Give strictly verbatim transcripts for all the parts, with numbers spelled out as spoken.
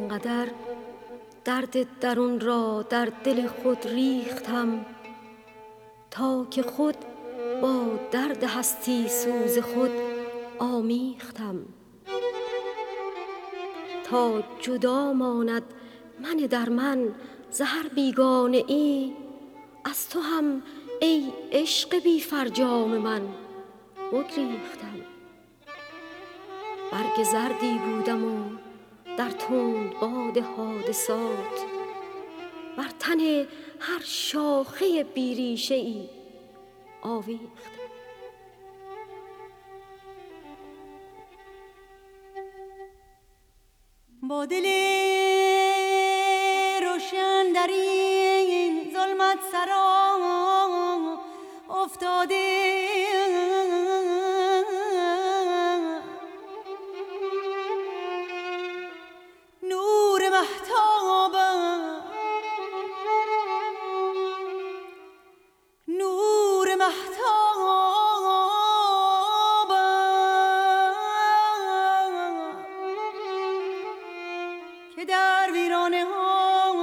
آنقدر درد درون را در دل خود ریختم تا که خود با درد هستی سوز خود آمیختم. تا جدا ماند من در من ز هر بیگانه ای، از تو هم ای عشق بی فرجام من بگریختم. برگ زردی بودم و در تند باد حادثات، بر تن هر شاخه بیریشه ای آویختم. با دل روشن در این ظلمت سرا افتاده، نور مهتابم نور مهتابم که در ویرانه ها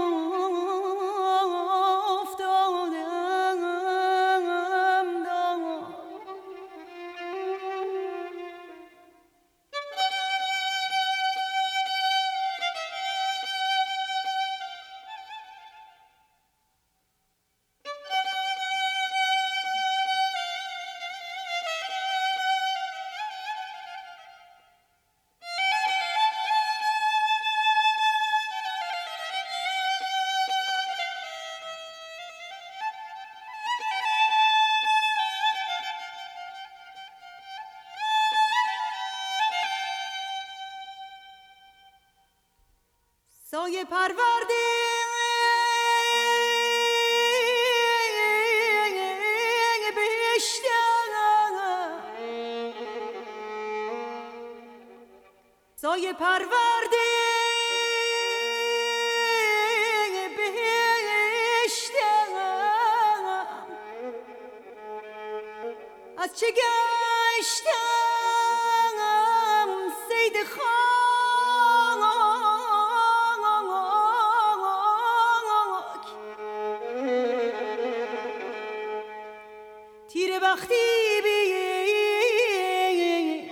سایه پرورده بهشتم، سایه پرورده بهشتم، از چه گشتم صید خاک، تیر بختی بین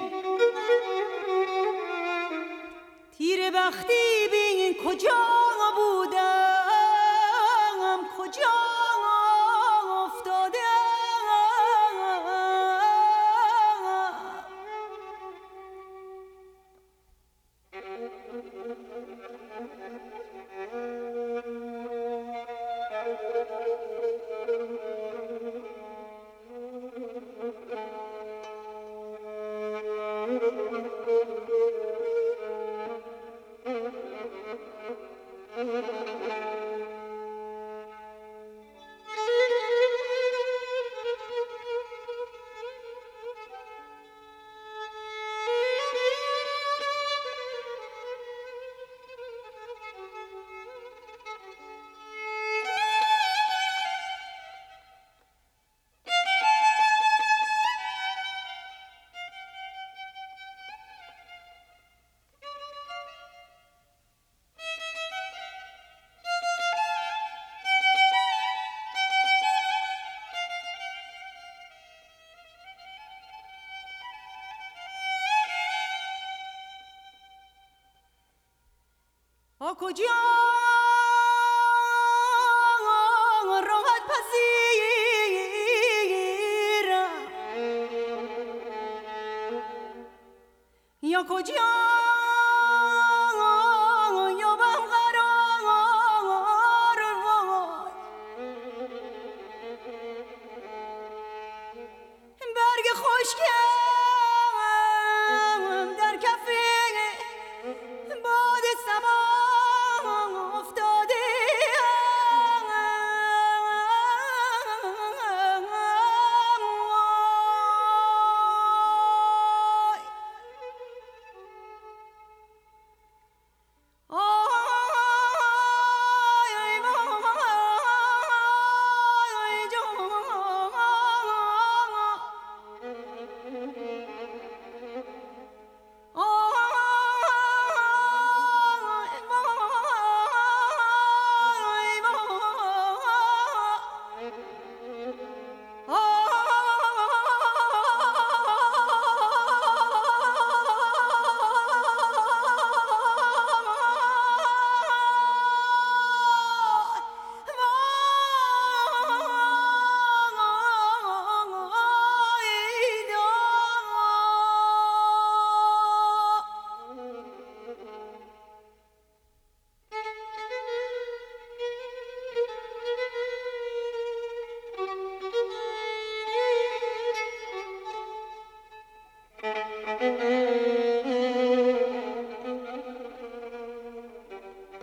تیر بختی بین کجا بودم کجا افتادم. آ کجا راحت پذیرم یا کجا یابم قرار، برگ خشکم در کف باد سبا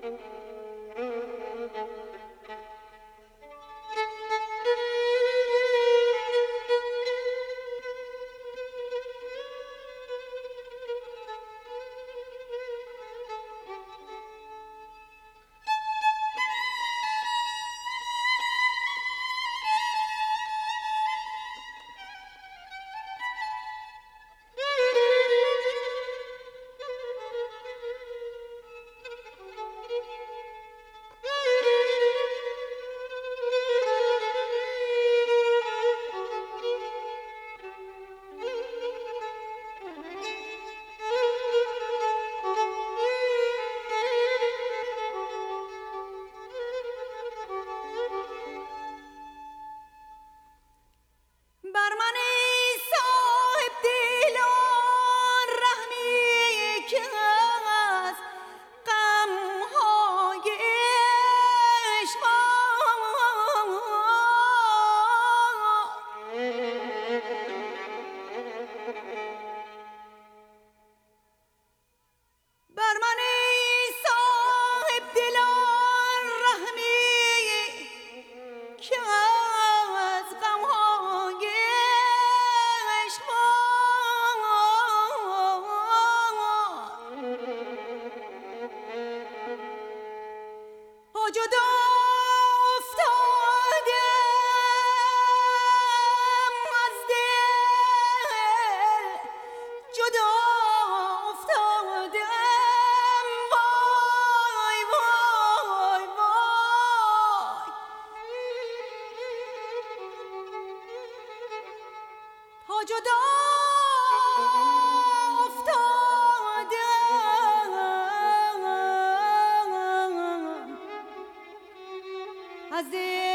از